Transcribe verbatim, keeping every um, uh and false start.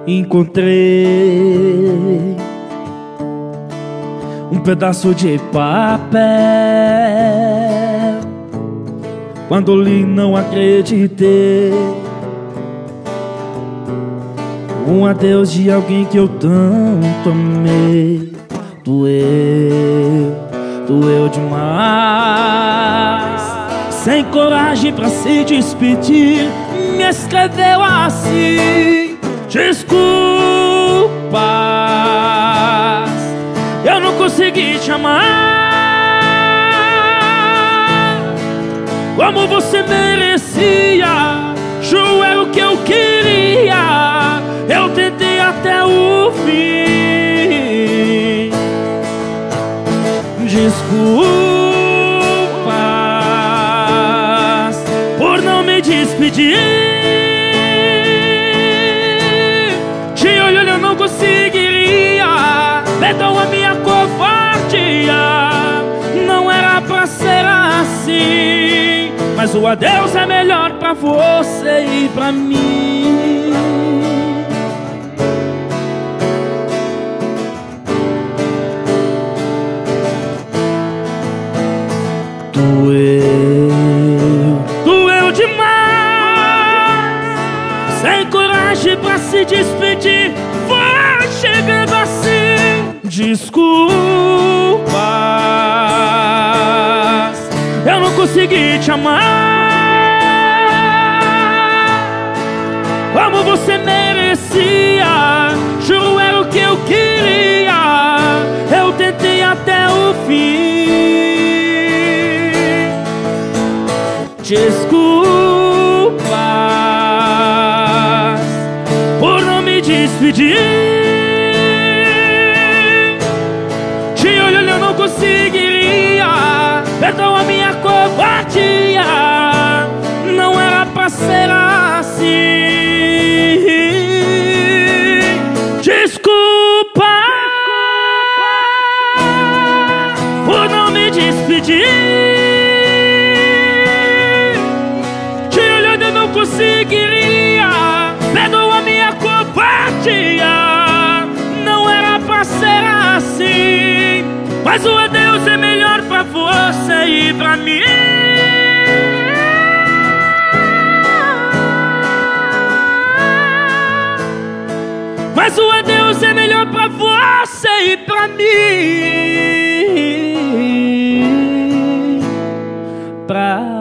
encontrei um pedaço de papel. Quando li não acreditei, um adeus de alguém que eu tanto amei. Doeu, doeu demais. Sem coragem pra se despedir, me escreveu assim: desculpas, eu não consegui te amar como você merecia. Juro, era o que eu queria. Eu tentei até o fim. Desculpas por não me despedir. Te olhando eu não conseguiria. Perdoa a minha covardia. Não era pra ser assim, mas o adeus é melhor pra você e pra mim. Doeu, doeu demais. Sem coragem pra se despedir, vai chegando assim. Desculpas, eu não consegui te amar como você merecia. Juro, era o que eu queria. Eu tentei até o fim. Desculpas por não me despedir. Te olhando eu não conseguiria. Perdoa a minha covardia. Não era pra ser assim. Desculpa por não me despedir. Conseguiria, perdoa a minha covardia. Não era pra ser assim, mas o adeus é melhor pra você e pra mim. Mas o adeus é melhor pra você e pra mim. Pra